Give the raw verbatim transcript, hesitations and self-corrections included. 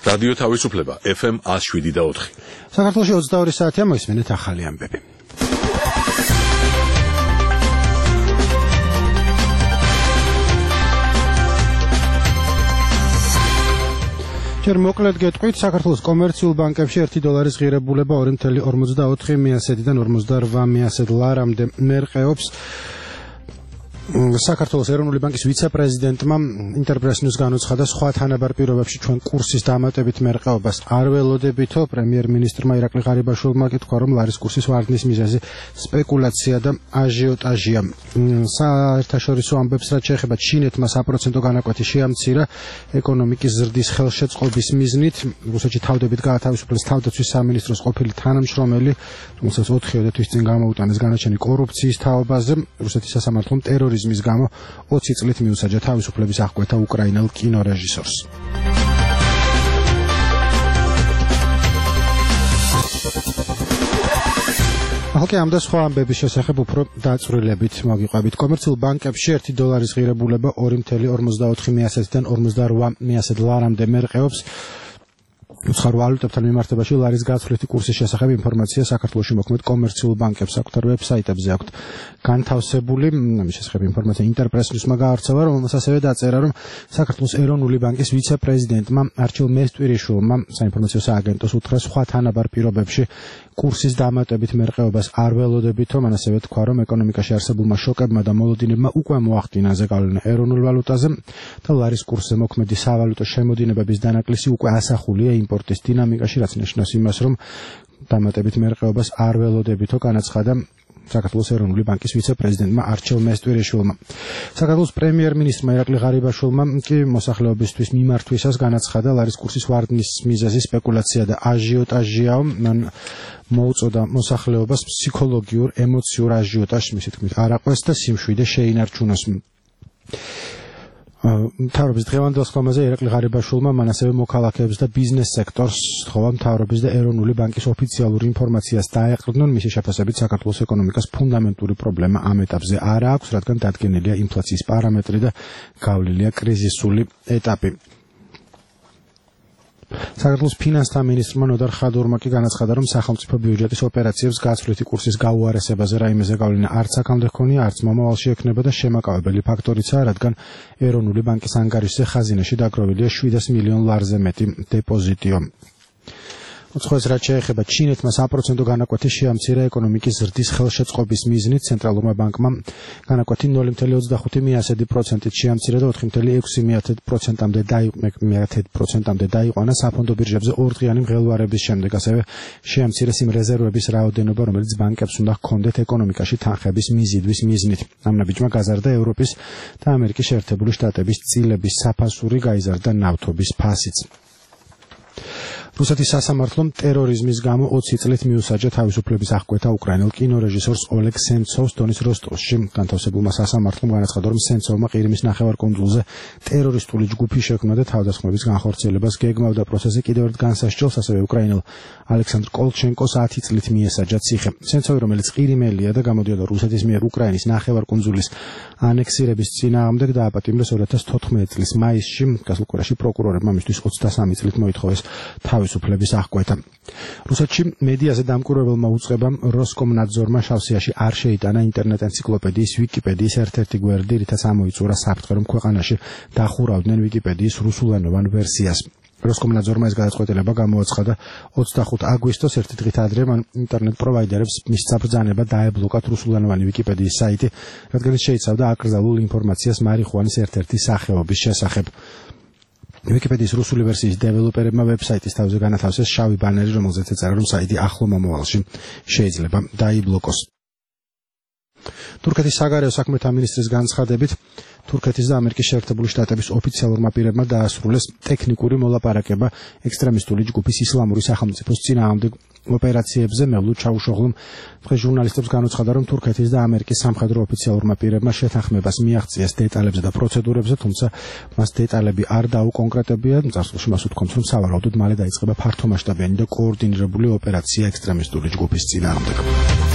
რადიო თავისუფლება ეფ ემ one oh seven და four. საქართველოში ოცდაორი საათია, მოისმენთ ახალი ამბები. ჯერ მოკლედ გეტყვით, საქართველოს კომერციულ ბანკებში ერთი დოლარის ღირებულება ორი წუთი ორმოცდაოთხი მიასედიდან ორმოცდაორვა მიასედ ლარამდე მერყეობს. საქართველოს ეროვნული ბანკის ვიცე-პრეზიდენტმა ინტერპრესს განუცხადა, სხვა თანაბარ პირობებში ჩვენ კურსის დამატებით მერყეობას არ ველოდებითო. პრემიერ-მინისტრმა ირაკლი ღარიბაშვილმა თქვა, რომ ლარის კურსის ვარდნის მიზეზი სპეკულაცია და აჟიოტაჟია. საერთაშორისო ამბებს რაც შეეხება ჩინეთმა საპროცენტო განაკვეთი შეამცირა ეკონომიკის ზრდის ხელშეწყობის მიზნით. რუსეთში თავდებით გაათავისუფლეს თავდაცვის სამინისტროს ყოფილი თანამშრომელი, რომელსაც ოთხიოდე თვის წინ გამოუტანეს განაჩენი კორუფციის თაობაზე. რუსეთის სასამართლომ ტერორიზმის გამო ოცი წლით მიუსაჯა თავისუფლების აღკვეთა უკრაინელ კინორეჟისორს. ახლა კი ამ და სხვა ამბების შესახებ უფრო დაწვრილებით მოგიყვებით. კომერციულ ბანკებში ერთი დოლარის ღირებულება ორი წუთი ორმოცდაოთხი მიასედიდან ორმოცდაორვა მიასედ ლარამდე მერყეობს. უცხოურ ვალუტებთან მიმართებაში ლარის გაცვლითი კურსის შესახებ ინფორმაცია საქართველოში მოქმედ კომერციულ ბანკებს საკუთარ ვებსაიტებზე აქვთ განთავსებული. ამის შესახებ ინფორმაცია ინტერპრესმა გაავრცელა, რომელმაც ასევე დაწერა, რომ საქართველოს ეროვნული ბანკის ვიცე-პრეზიდენტმა არჩილ მესტვირიშვილმა საინფორმაციო სააგენტოს უთხრა, სხვა თანაბარ პირობებში კურსის დამატებით მერყეობას არ ველოდებითო. მან ასევე თქვა, რომ ეკონომიკაში არსებულმა შოკებმა და მოლოდინებმა უკვე მოახდინა ზეგავლენა ეროვნულ ვალუტაზე და ლარის კურსზე მოქმედი სავალუტო შემოდინებების დანაკლისი უკვე ასახულია იმპორტის დინამიკაში, რაც ნიშნავს იმას, რომ დამატებით მერყეობას არ ველოდებითო, განაცხადა საქართველოს ეროვნული ბანკის ვიცე-პრეზიდენტმა არჩილ მესტვირიშვილმა. საქართველოს პრემიერ-მინისტრმა ირაკლი ღარიბაშვილმა კი მოსახლეობისთვის მიმართვისას განაცხადა, ლარის კურსის ვარდნის მიზეზი სპეკულაცია და აჟიოტაჟიაო. მან მოუწოდა მოსახლეობას ფსიქოლოგიურ, ემოციურ აჟიოტაჟს, მისი თქმით, არ აყვეს და სიმშვიდე შეინარჩუნოს. მთავრობის დღევანდელ სხდომაზე ირაკლი ღარიბაშვილმა მან ასევე მოქალაქეებს და ბიზნეს სექტორს სთხოვა მთავრობის და ეროვნული ბანკის ოფიციალურ ინფორმაციას დაეყრდნონ. მისი შეფასებით საქართველოს ეკონომიკას ფუნდამენტური პრობლემა ამ ეტაპზე არ აქვს, რადგან დადგენილია ინფლაციის პარამეტრი და გავლილია კრიზისული ეტაპი. საქართველოს ფინანსთა მინისტრმა ნოდარ ხადურმა კი განაცხადა, რომ სახელმწიფო ბიუჯეტის ოპერაციებს გაცვლითი კურსის გაუარესებაზე რაიმე ზეგავლენა არც აქამდე ჰქონია, არც მომავალში ექნება და შემაკავებელი ფაქტორიცაა, რადგან ეროვნული ბანკის ანგარიშზე ხაზინაში დაგროვილია შვიდას მილიონ ლარზე მეტი დეპოზიტიო. უცხოეს რაც შეეხება ჩინეთმა საპროცენტო განაკვეთი შეამცირა ეკონომიკის ზრდის ხელშეწყობის მიზნით. ცენტრალურმა ბანკმა განაკვეთი ნული წუთი ოცდახუთი მიასედი პროცენტით შეამცირა და ოთხი წუთი ექვსი პროცენტამდე დაიყვანა საფონდო ბირჟებზე ორდღიანი მღელვარების შემდეგ. ასევე შეამცირეს იმ რეზერვების რაოდენობა, რომელიც ბანკებს უნდა ჰქონდეთ ეკონომიკაში თანხების მიზიდვის მიზნით. ამ ნაბიჯმა გაზარდა ევროპის და ამერიკის შეერთებული შტატების წილების საფასური, გაიზარდა ნავთობის ფასიც. რუსეთის სასამართლომ ტერორიზმის გამო ოცი წლით მიუსაჯა თავისუფლების აღკვეთა უკრაინელ კინორეჟისორს ოლეგ სენცოვს დონის როსტოვში. განთავსებულმა სასამართლომ განაცხადა, რომ სენცოვმა ყირიმის ნახევარკუნძულზე ტერორისტული ჯგუფი შექმნა და თავდასხმების განხორციელებას გეგმავდა. პროცესი კიდევ ერთ განსასჯელს ასევე უკრაინელ ალექსანდრ კოლჩენკოს ათი წლით მიესაჯა ციხე. სენცოვი, რომელიც ყირიმელია და გამოდიოდა რუსეთის მიერ უკრაინის ნახევარკუნძულის ანექსირების წინააღმდეგ, დააპატიმრეს ორი ათას თოთხმეტი წლის მაისში. გასულ კვირაში პროკურორებმა მისთვის ოცდასამი წლით მოითხოვეს თავისუფლების აღკვეთა. რუსეთში მედიაზე დამკვირვებელმა უწყებამ როსკომნაძორმა შავსიაში არ შეიტანა ინტერნეტ ენციკლოპედიის ვიკიპედიის ერთ-ერთი გვერდი, რითაც ამოიწურა საფრთხე, რომ ქვეყანაში დახურავდნენ ვიკიპედიის რუსულენოვან ვერსიას. როსკომნაძორმა ეს გადაწყვეტილება გამოაცხადა ოცდახუთი აგვისტოს, ერთი დღით ადრე მან ინტერნეტ პროვაიდერებს მისცა ბრძანება დაებლოკათ რუსულენოვანი ვიკიპედიის საიტი, რადგან შეიცავდა აკრძალულ ინფორმაციას მარიხუანის ერთ-ერთი სახეობის შესახებ. ვიკიპედიის რუსული ვერსიის დეველოპერებმა ვებსაიტის თავზე განათავსეს შავი ბანერი, რომელზეც ეწერა, რომ საიტი ახლო მომავალში შეიძლება დაიბლოკოს. თურქეთის საგარეო საქმეთა მინისტრის განცხადებით, თურქეთის და ამერიკის შეერთებული შტატების ოფიციალურმა პირებმა დაასრულეს ტექნიკური მოლაპარაკება ექსტრემისტული ჯგუფის ისლამური სახელმწიფოს წინააღმდეგ ოპერაციებზე. მევლუდ ჩავუშოღლუმ დღეს ჟურნალისტებს განუცხადა, რომ თურქეთის და ამერიკის სამხედრო ოფიციალურმა პირებმა შეთანხმებას მიაღწიეს დეტალებზე და პროცედურებზე, თუმცა მას დეტალები არ დაუკონკრეტებია. წარსულში მას უთქვამს, რომ სავარაუდოდ მალე დაიწყება ფართომასშტაბიანი და კოორდინირებული ოპერაცია ექსტრემისტული ჯგუფის წინააღმდეგ.